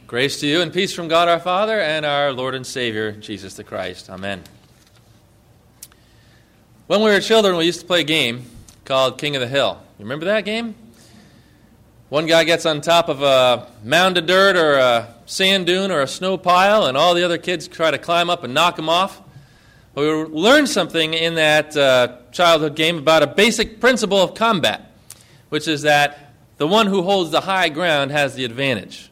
Grace to you and peace from God our Father and our Lord and Savior, Jesus the Christ. Amen. When we were children, we used to play a game called King of the Hill. You remember that game? One guy gets on top of a mound of dirt or a sand dune or a snow pile, and all the other kids try to climb up and knock him off. We learned something in that childhood game about a basic principle of combat, which is that the one who holds the high ground has the advantage.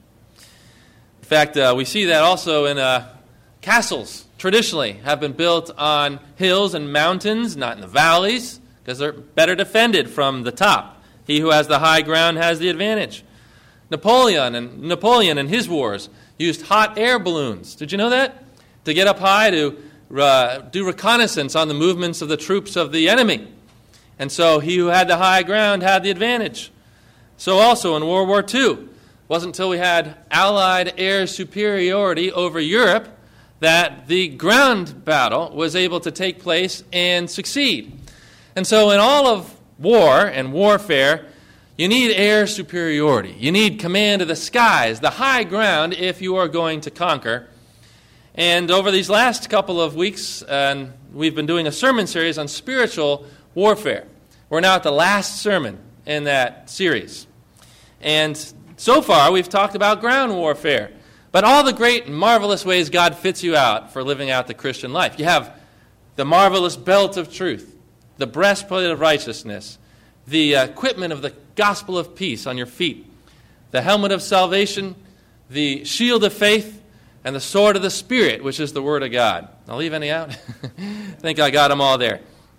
In fact, we see that also in castles, traditionally, have been built on hills and mountains, not in the valleys, because they're better defended from the top. He who has the high ground has the advantage. Napoleon and his wars used hot air balloons. Did you know that? To get up high to do reconnaissance on the movements of the troops of the enemy. And so he who had the high ground had the advantage. So also in World War II, it wasn't until we had Allied air superiority over Europe that the ground battle was able to take place and succeed. And so in all of war and warfare, you need air superiority. You need command of the skies, the high ground, if you are going to conquer. And over these last couple of weeks, we've been doing a sermon series on spiritual warfare. We're now at the last sermon in that series. And so far, we've talked about ground warfare. But all the great and marvelous ways God fits you out for living out the Christian life. You have the marvelous belt of truth, the breastplate of righteousness, the equipment of the gospel of peace on your feet, the helmet of salvation, the shield of faith, and the sword of the Spirit, which is the Word of God. I'll leave any out? I think I got them all there.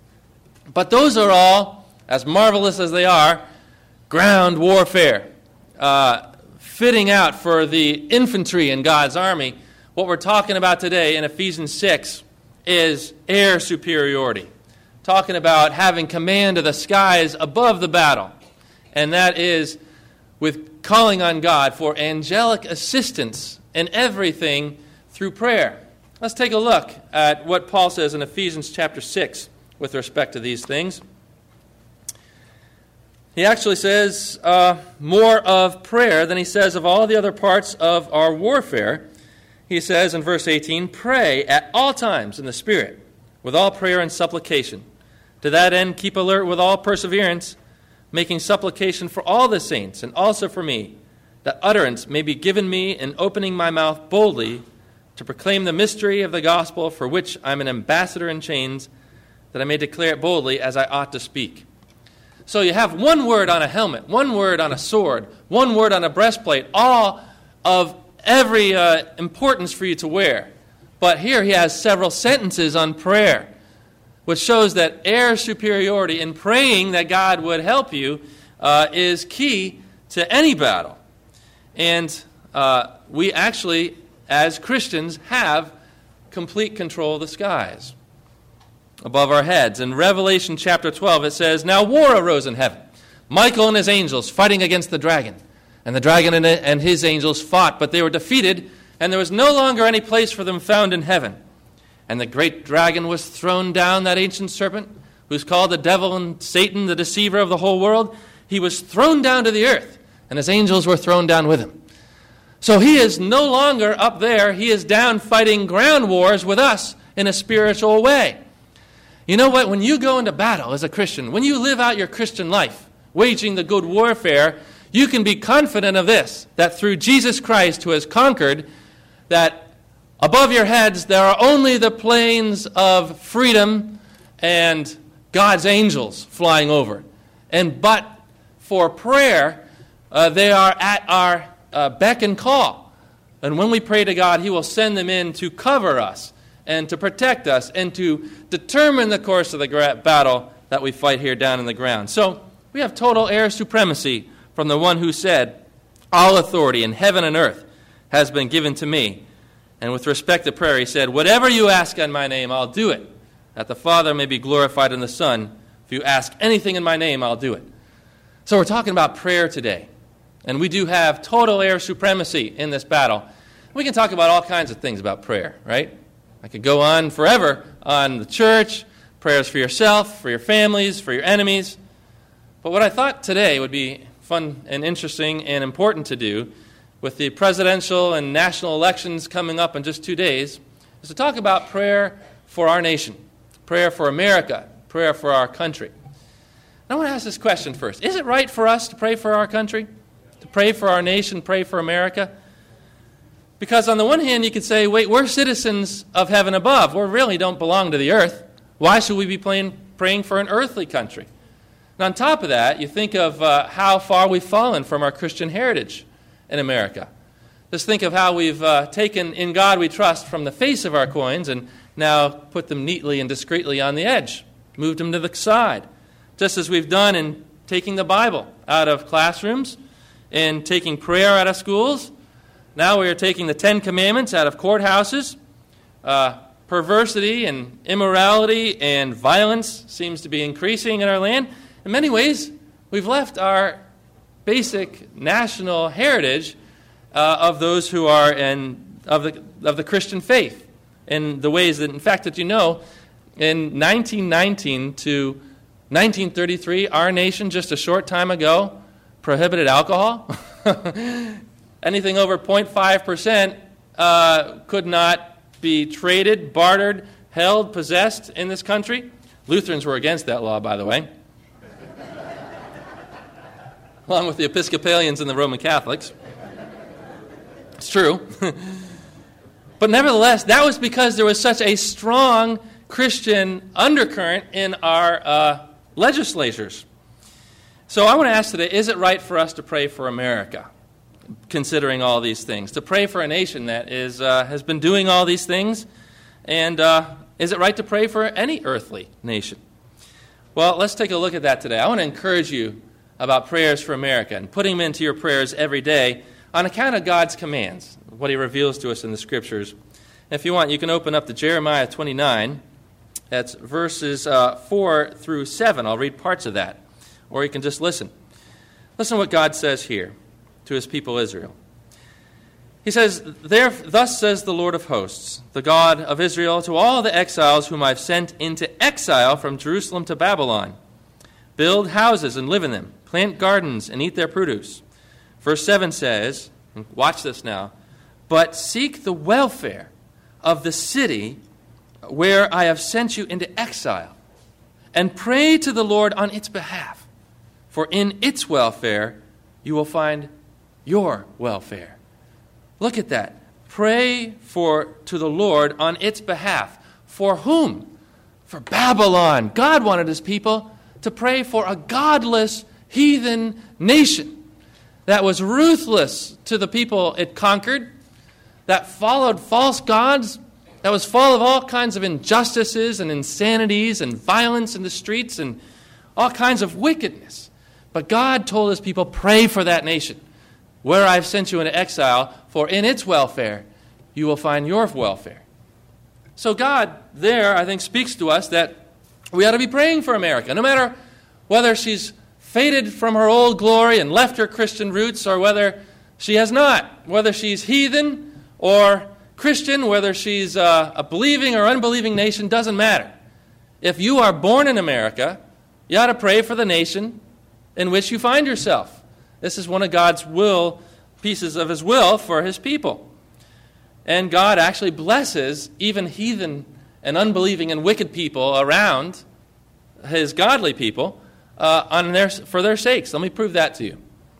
But those are all, as marvelous as they are, ground warfare. Fitting out for the infantry in God's army. What we're talking about today in Ephesians 6 is air superiority. Talking about having command of the skies above the battle. And that is with calling on God for angelic assistance in everything through prayer. Let's take a look at what Paul says in Ephesians chapter 6 with respect to these things. He actually says more of prayer than he says of all the other parts of our warfare. He says in verse 18, "Pray at all times in the Spirit, with all prayer and supplication. To that end, keep alert with all perseverance, making supplication for all the saints, and also for me, that utterance may be given me in opening my mouth boldly to proclaim the mystery of the gospel, for which I am an ambassador in chains, that I may declare it boldly as I ought to speak." So you have one word on a helmet, one word on a sword, one word on a breastplate, all of every importance for you to wear. But here he has several sentences on prayer, which shows that air superiority in praying that God would help you is key to any battle. And we actually, as Christians, have complete control of the skies above our heads. In Revelation chapter 12, it says, "Now war arose in heaven, Michael and his angels fighting against the dragon. And the dragon and his angels fought, but they were defeated, and there was no longer any place for them found in heaven. And the great dragon was thrown down, that ancient serpent, who's called the devil and Satan, the deceiver of the whole world. He was thrown down to the earth, and his angels were thrown down with him." So he is no longer up there. He is down fighting ground wars with us in a spiritual way. You know what? When you go into battle as a Christian, when you live out your Christian life, waging the good warfare, you can be confident of this, that through Jesus Christ, who has conquered, that above your heads there are only the planes of freedom and God's angels flying over. But for prayer, they are at our beck and call. And when we pray to God, He will send them in to cover us and to protect us and to determine the course of the battle that we fight here down in the ground. So we have total air supremacy from the one who said, "All authority in heaven and earth has been given to me." And with respect to prayer, He said, "Whatever you ask in my name, I'll do it, that the Father may be glorified in the Son. If you ask anything in my name, I'll do it." So we're talking about prayer today. And we do have total air supremacy in this battle. We can talk about all kinds of things about prayer, right? I could go on forever on the church, prayers for yourself, for your families, for your enemies. But what I thought today would be fun and interesting and important to do with the presidential and national elections coming up in just 2 days, is to talk about prayer for our nation, prayer for America, prayer for our country. And I want to ask this question first. Is it right for us to pray for our country? To pray for our nation, pray for America? Because on the one hand, you could say, wait, we're citizens of heaven above. We really don't belong to the earth. Why should we be praying for an earthly country? And on top of that, you think of how far we've fallen from our Christian heritage in America. Just think of how we've taken "In God We Trust" from the face of our coins and now put them neatly and discreetly on the edge, moved them to the side. Just as we've done in taking the Bible out of classrooms and taking prayer out of schools, now we are taking the 10 Commandments out of courthouses. Perversity and immorality and violence seems to be increasing in our land. In many ways, we've left our basic national heritage of those who are of the Christian faith in the ways that, in fact, that you know, in 1919 to 1933, our nation just a short time ago prohibited alcohol. Anything over 0.5% could not be traded, bartered, held, possessed in this country. Lutherans were against that law, by the way, along with the Episcopalians and the Roman Catholics. It's true. But nevertheless, that was because there was such a strong Christian undercurrent in our legislatures. So I want to ask today, is it right for us to pray for America, considering all these things? To pray for a nation that has been doing all these things? And is it right to pray for any earthly nation? Well, let's take a look at that today. I want to encourage you about prayers for America and putting them into your prayers every day on account of God's commands, what He reveals to us in the Scriptures. If you want, you can open up to Jeremiah 29. That's verses 4 through 7. I'll read parts of that. Or you can just listen. Listen to what God says here to His people Israel. He says, "Thus says the Lord of hosts, the God of Israel, to all the exiles whom I've sent into exile from Jerusalem to Babylon. Build houses and live in them. Plant gardens and eat their produce." Verse 7 says, and watch this now, "But seek the welfare of the city where I have sent you into exile, and pray to the Lord on its behalf, for in its welfare you will find your welfare." Look at that. Pray to the Lord on its behalf. For whom? For Babylon. God wanted His people to pray for a godless heathen nation that was ruthless to the people it conquered, that followed false gods, that was full of all kinds of injustices and insanities and violence in the streets and all kinds of wickedness. But God told His people, pray for that nation, where I've sent you into exile, for in its welfare you will find your welfare. So God there, I think, speaks to us that we ought to be praying for America, no matter whether she's faded from her old glory and left her Christian roots, or whether she has not, whether she's heathen or Christian, whether she's a believing or unbelieving nation, doesn't matter. If you are born in America, you ought to pray for the nation in which you find yourself. This is one of God's pieces of His will for His people. And God actually blesses even heathen and unbelieving and wicked people around His godly people for their sakes. Let me prove that to you.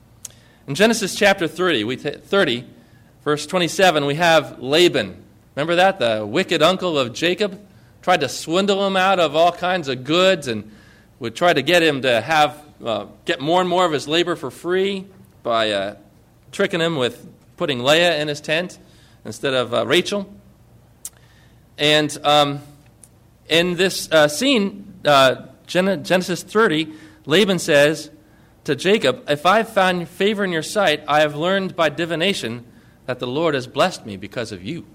In Genesis chapter 30, verse 27, we have Laban. Remember that? The wicked uncle of Jacob tried to swindle him out of all kinds of goods and would try to get him to get more and more of his labor for free by tricking him with putting Leah in his tent instead of Rachel. And in this scene, Genesis 30, Laban says to Jacob, "If I've found favor in your sight, I have learned by divination that the Lord has blessed me because of you."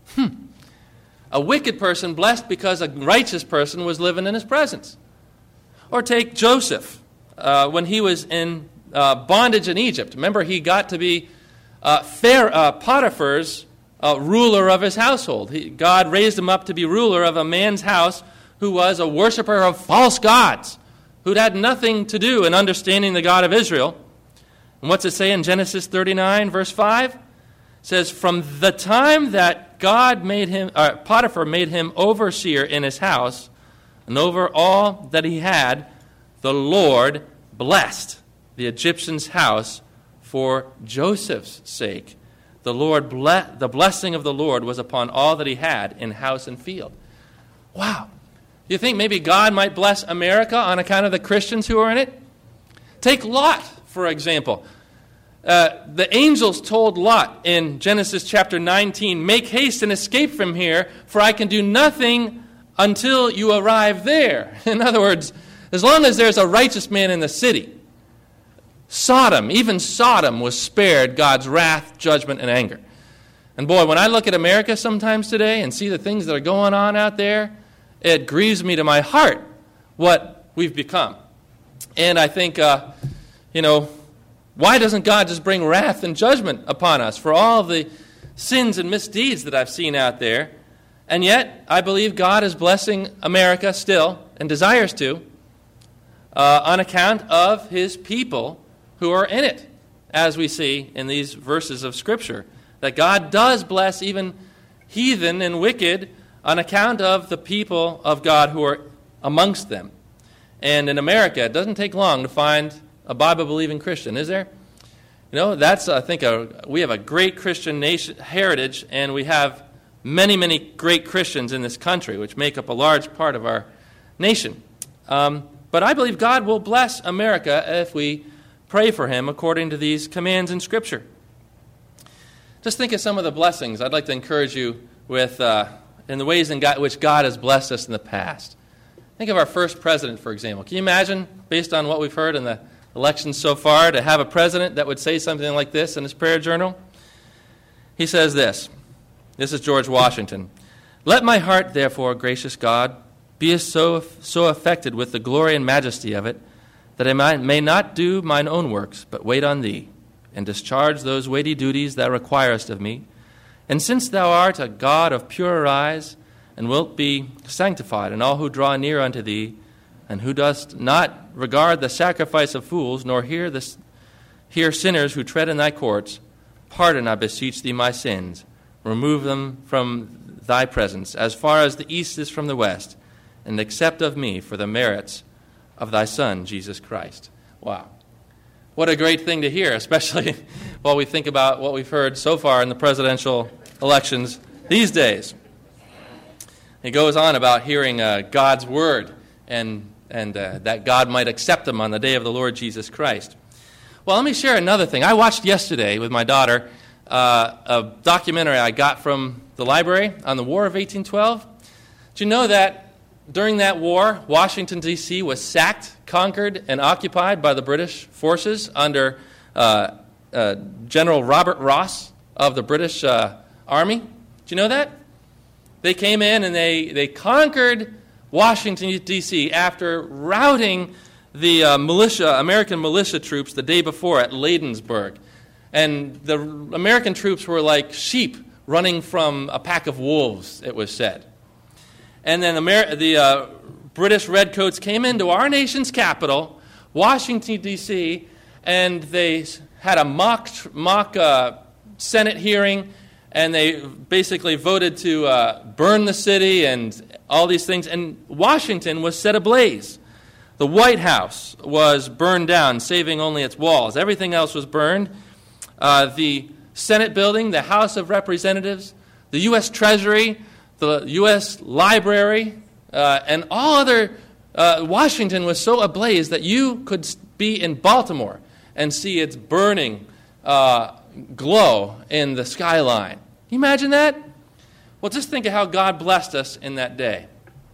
A wicked person blessed because a righteous person was living in his presence. Or take Joseph when he was in bondage in Egypt. Remember, he got to be Potiphar's ruler of his household. God raised him up to be ruler of a man's house who was a worshiper of false gods, who'd had nothing to do in understanding the God of Israel. And what's it say in Genesis 39, verse 5? It says, from the time that Potiphar made him overseer in his house, and over all that he had, the Lord blessed the Egyptian's house for Joseph's sake. The blessing of the Lord was upon all that he had in house and field. Wow. Do you think maybe God might bless America on account of the Christians who are in it? Take Lot, for example. The angels told Lot in Genesis chapter 19, make haste and escape from here, for I can do nothing until you arrive there. In other words, as long as there's a righteous man in the city, even Sodom was spared God's wrath, judgment, and anger. And boy, when I look at America sometimes today and see the things that are going on out there, it grieves me to my heart what we've become. And I think, why doesn't God just bring wrath and judgment upon us for all the sins and misdeeds that I've seen out there? And yet, I believe God is blessing America still, and desires to, on account of his people who are in it, as we see in these verses of Scripture. That God does bless even heathen and wicked on account of the people of God who are amongst them. And in America, it doesn't take long to find a Bible-believing Christian, is there? That's, I think, we have a great Christian nation heritage, and we have many, many great Christians in this country, which make up a large part of our nation. But I believe God will bless America if we pray for him according to these commands in Scripture. Just think of some of the blessings I'd like to encourage you with in the ways in which God has blessed us in the past. Think of our first president, for example. Can you imagine, based on what we've heard in the elections so far, to have a president that would say something like this in his prayer journal? He says this. This is George Washington. Let my heart, therefore, gracious God, be so affected with the glory and majesty of it, that I may not do mine own works, but wait on thee, and discharge those weighty duties thou requirest of me. And since thou art a God of purer eyes, and wilt be sanctified in all who draw near unto thee, and who dost not regard the sacrifice of fools, nor hear sinners who tread in thy courts, pardon, I beseech thee, my sins. Remove them from thy presence, as far as the east is from the west, and accept of me for the merits of thy Son, Jesus Christ. Wow. What a great thing to hear, especially while we think about what we've heard so far in the presidential elections these days. He goes on about hearing God's word and that God might accept them on the day of the Lord Jesus Christ. Well, let me share another thing. I watched yesterday with my daughter a documentary I got from the library on the War of 1812. Did you know that during that war, Washington, D.C. was sacked, conquered, and occupied by the British forces under General Robert Ross of the British Army? Did you know that? They came in and they conquered Washington, D.C. after routing the American militia troops the day before at Ladensburg. And the American troops were like sheep running from a pack of wolves, it was said. And then the British redcoats came into our nation's capital, Washington, D.C., and they had a mock Senate hearing, and they basically voted to burn the city and all these things. And Washington was set ablaze. The White House was burned down, saving only its walls. Everything else was burned. The Senate building, the House of Representatives, the U.S. Treasury, the U.S. Library, and all other... Washington was so ablaze that you could be in Baltimore and see its burning glow in the skyline. Can you imagine that? Well, just think of how God blessed us in that day.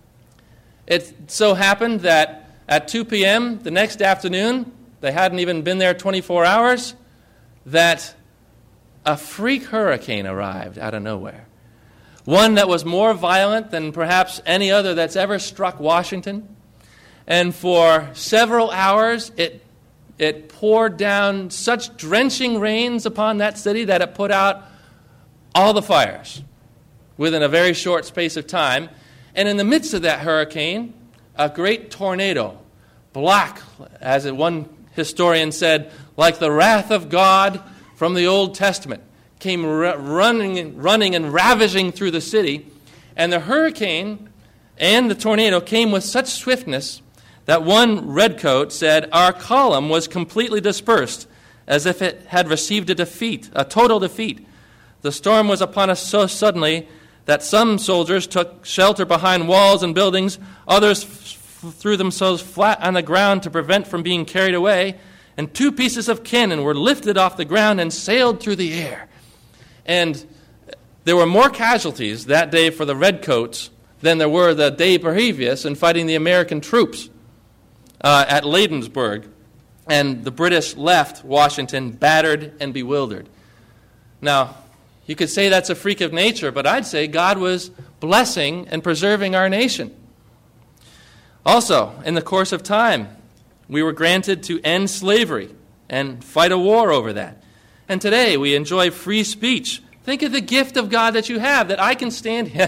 It so happened that at 2 p.m. the next afternoon, they hadn't even been there 24 hours, that a freak hurricane arrived out of nowhere. One that was more violent than perhaps any other that's ever struck Washington. And for several hours, it poured down such drenching rains upon that city that it put out all the fires within a very short space of time. And in the midst of that hurricane, a great tornado, black, as one historian said, like the wrath of God from the Old Testament, came running and ravaging through the city. And the hurricane and the tornado came with such swiftness that one redcoat said, our column was completely dispersed, as if it had received a defeat, a total defeat. The storm was upon us so suddenly that some soldiers took shelter behind walls and buildings, others threw themselves flat on the ground to prevent from being carried away, and 2 pieces of cannon were lifted off the ground and sailed through the air. And there were more casualties that day for the redcoats than there were the day previous in fighting the American troops at Ladensburg. And the British left Washington battered and bewildered. Now, you could say that's a freak of nature, but I'd say God was blessing and preserving our nation. Also, in the course of time, we were granted to end slavery and fight a war over that. And today we enjoy free speech. Think of the gift of God that you have, that I can stand here,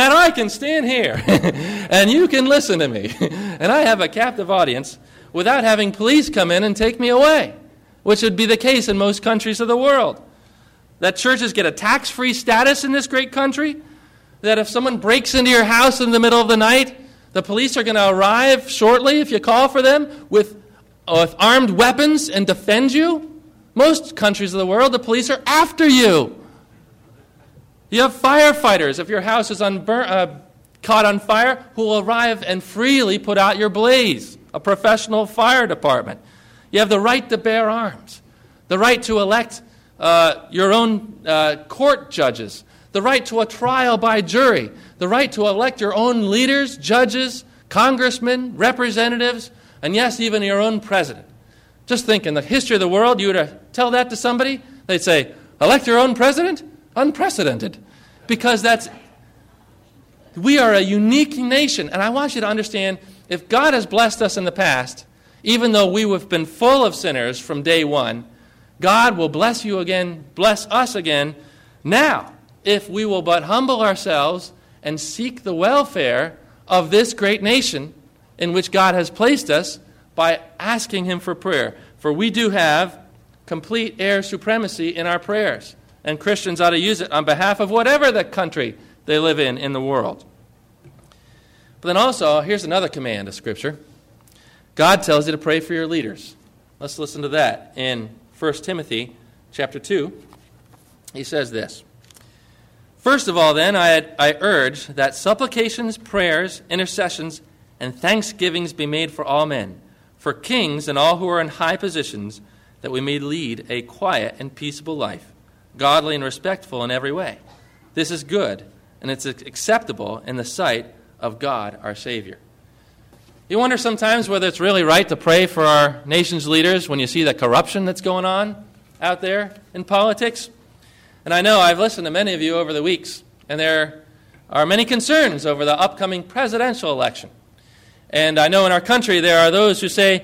and you can listen to me. And I have a captive audience without having police come in and take me away, which would be the case in most countries of the world. That churches get a tax-free status in this great country, that if someone breaks into your house in the middle of the night, the police are going to arrive shortly if you call for them with armed weapons and defend you. Most countries of the world, the police are after you. You have firefighters, if your house is caught on fire, who will arrive and freely put out your blaze, a professional fire department. You have the right to bear arms, the right to elect your own court judges, the right to a trial by jury, the right to elect your own leaders, judges, congressmen, representatives, and yes, even your own president. Just think, in the history of the world, you were to tell that to somebody, they'd say, elect your own president? Unprecedented. Because we are a unique nation. And I want you to understand, if God has blessed us in the past, even though we have been full of sinners from day one, God will bless us again now, if we will but humble ourselves and seek the welfare of this great nation in which God has placed us by asking Him for prayer. For we do have complete heir supremacy in our prayers. And Christians ought to use it on behalf of whatever the country they live in the world. But then also, here's another command of Scripture. God tells you to pray for your leaders. Let's listen to that. In 1 Timothy chapter 2, he says this. First of all, then, I urge that supplications, prayers, intercessions, and thanksgivings be made for all men, for kings and all who are in high positions, that we may lead a quiet and peaceable life, godly and respectful in every way. This is good, and it's acceptable in the sight of God our Savior. You wonder sometimes whether it's really right to pray for our nation's leaders when you see the corruption that's going on out there in politics. And I know I've listened to many of you over the weeks, and there are many concerns over the upcoming presidential election. And I know in our country there are those who say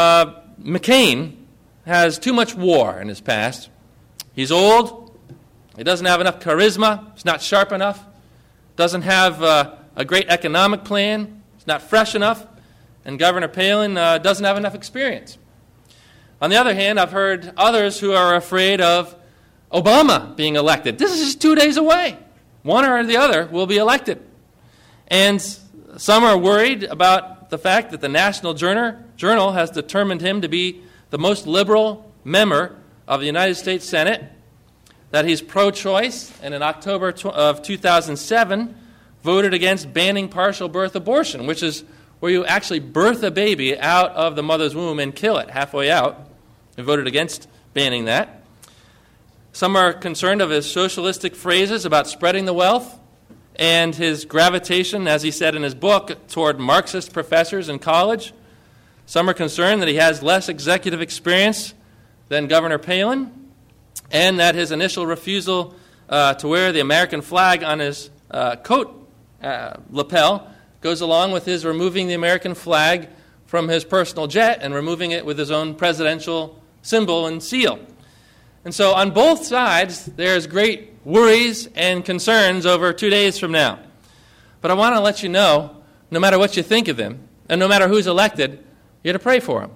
McCain has too much war in his past. He's old. He doesn't have enough charisma. He's not sharp enough. Doesn't have a great economic plan. He's not fresh enough. And Governor Palin doesn't have enough experience. On the other hand, I've heard others who are afraid of Obama being elected. This is just 2 days away. One or the other will be elected. And some are worried about the fact that the National Journal has determined him to be the most liberal member of the United States Senate, that he's pro-choice, and in October of 2007 voted against banning partial birth abortion, which is where you actually birth a baby out of the mother's womb and kill it halfway out. He voted against banning that. Some are concerned of his socialistic phrases about spreading the wealth and his gravitation, as he said in his book, toward Marxist professors in college. Some are concerned that he has less executive experience than Governor Palin, and that his initial refusal to wear the American flag on his coat lapel goes along with his removing the American flag from his personal jet and removing it with his own presidential symbol and seal. And so on both sides, there's great worries and concerns over 2 days from now. But I want to let you know, no matter what you think of him, and no matter who's elected, you're to pray for him.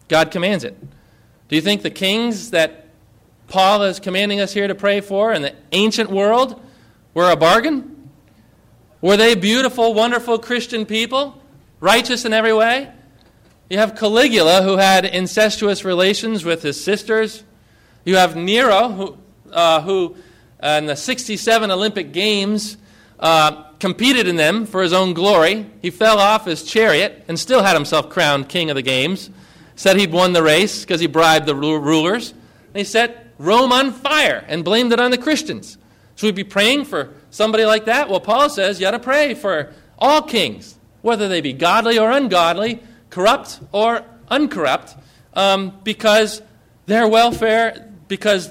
God commands it. Do you think the kings that Paul is commanding us here to pray for in the ancient world were a bargain? Were they beautiful, wonderful Christian people, righteous in every way? You have Caligula, who had incestuous relations with his sisters. You have Nero, who in the 67 Olympic Games competed in them for his own glory. He fell off his chariot and still had himself crowned king of the games. Said he'd won the race because he bribed the rulers. And he set Rome on fire and blamed it on the Christians. Should we be praying for somebody like that? Well, Paul says you ought to pray for all kings, whether they be godly or ungodly, corrupt or uncorrupt, because their welfare, because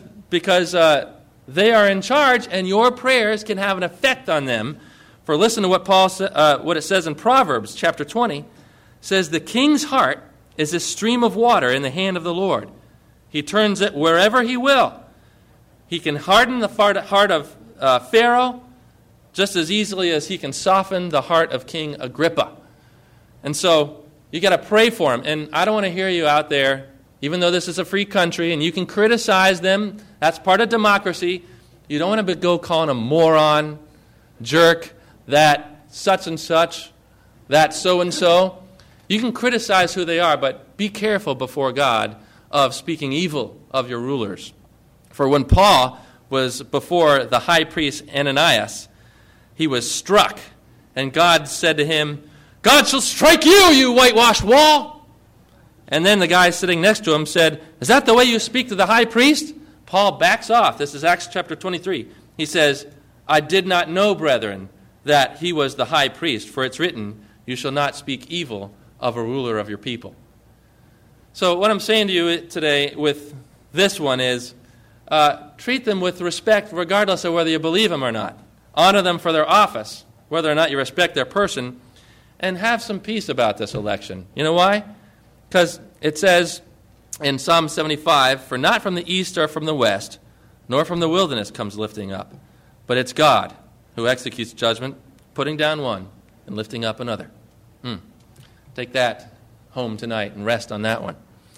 they are in charge, and your prayers can have an effect on them. For listen to what it says in Proverbs chapter 20. It says, "The king's heart is a stream of water in the hand of the Lord. He turns it wherever he will. He can harden the heart of Pharaoh just as easily as he can soften the heart of King Agrippa." And so you got to pray for him. And I don't want to hear you out there, even though this is a free country and you can criticize them. That's part of democracy. You don't want to go calling them moron, jerk, that such and such, that so and so. You can criticize who they are, but be careful before God of speaking evil of your rulers. For when Paul was before the high priest Ananias, he was struck, and God said to him, "God shall strike you, you whitewashed wall." And then the guy sitting next to him said, "Is that the way you speak to the high priest?" Paul backs off. This is Acts chapter 23. He says, "I did not know, brethren, that he was the high priest, for it's written, you shall not speak evil of a ruler of your people." So what I'm saying to you today with this one is, treat them with respect regardless of whether you believe them or not. Honor them for their office, whether or not you respect their person, and have some peace about this election. You know why? Because it says in Psalm 75, "For not from the east or from the west, nor from the wilderness comes lifting up, but it's God who executes judgment, putting down one and lifting up another." Take that home tonight and rest on that one.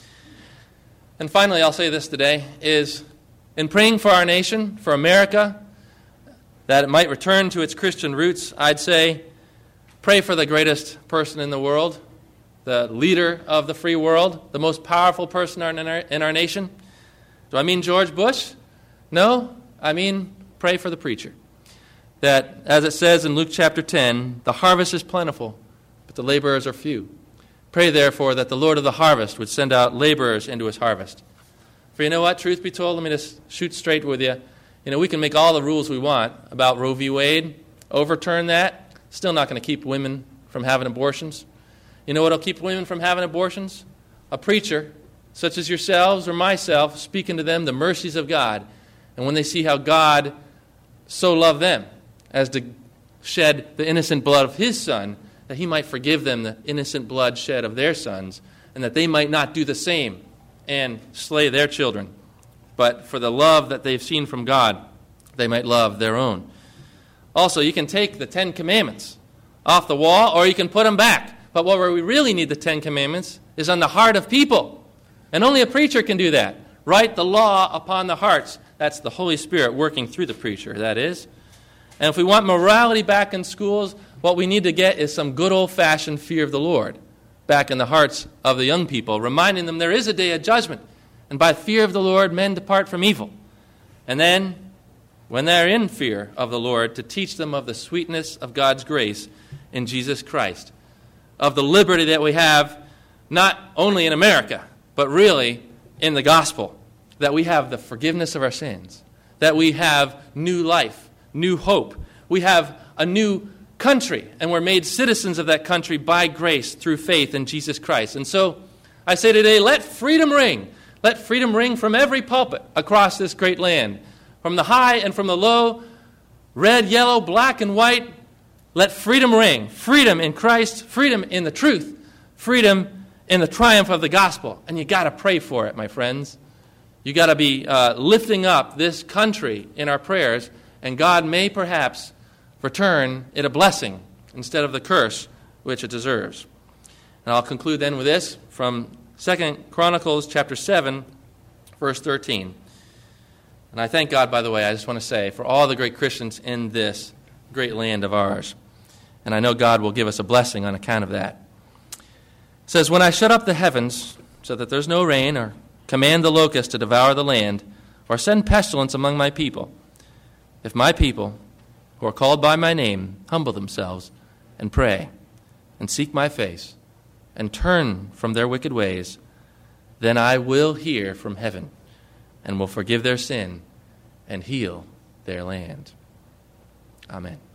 And finally, I'll say this today, is in praying for our nation, for America, that it might return to its Christian roots, I'd say pray for the greatest person in the world, the leader of the free world, the most powerful person in our nation. Do I mean George Bush? No, I mean pray for the preacher. That, as it says in Luke chapter 10, the harvest is plentiful, but the laborers are few. Pray, therefore, that the Lord of the harvest would send out laborers into his harvest. For you know what? Truth be told, let me just shoot straight with you. You know, we can make all the rules we want about Roe v. Wade, overturn that, still not going to keep women from having abortions. You know what will keep women from having abortions? A preacher, such as yourselves or myself, speaking to them the mercies of God. And when they see how God so loved them as to shed the innocent blood of his Son, that he might forgive them the innocent blood shed of their sons, and that they might not do the same and slay their children. But for the love that they've seen from God, they might love their own. Also, you can take the 10 Commandments off the wall, or you can put them back. But where we really need the 10 Commandments is on the heart of people. And only a preacher can do that. Write the law upon the hearts. That's the Holy Spirit working through the preacher, that is. And if we want morality back in schools, what we need to get is some good old-fashioned fear of the Lord back in the hearts of the young people, reminding them there is a day of judgment, and by fear of the Lord men depart from evil. And then, when they're in fear of the Lord, to teach them of the sweetness of God's grace in Jesus Christ, of the liberty that we have not only in America, but really in the gospel, that we have the forgiveness of our sins, that we have new life, new hope. We have a new country, and we're made citizens of that country by grace through faith in Jesus Christ. And so I say today, let freedom ring. Let freedom ring from every pulpit across this great land, from the high and from the low, red, yellow, black, and white. Let freedom ring. Freedom in Christ, freedom in the truth, freedom in the triumph of the gospel. And you got to pray for it, my friends. You got to be lifting up this country in our prayers, and God may perhaps return it a blessing instead of the curse which it deserves. And I'll conclude then with this from 2 Chronicles chapter 7, verse 13. And I thank God, by the way, I just want to say, for all the great Christians in this great land of ours. And I know God will give us a blessing on account of that. It says, when I shut up the heavens so that there's no rain, or command the locust to devour the land, or send pestilence among my people, if my people, who are called by my name, humble themselves and pray and seek my face and turn from their wicked ways, then I will hear from heaven and will forgive their sin and heal their land. Amen.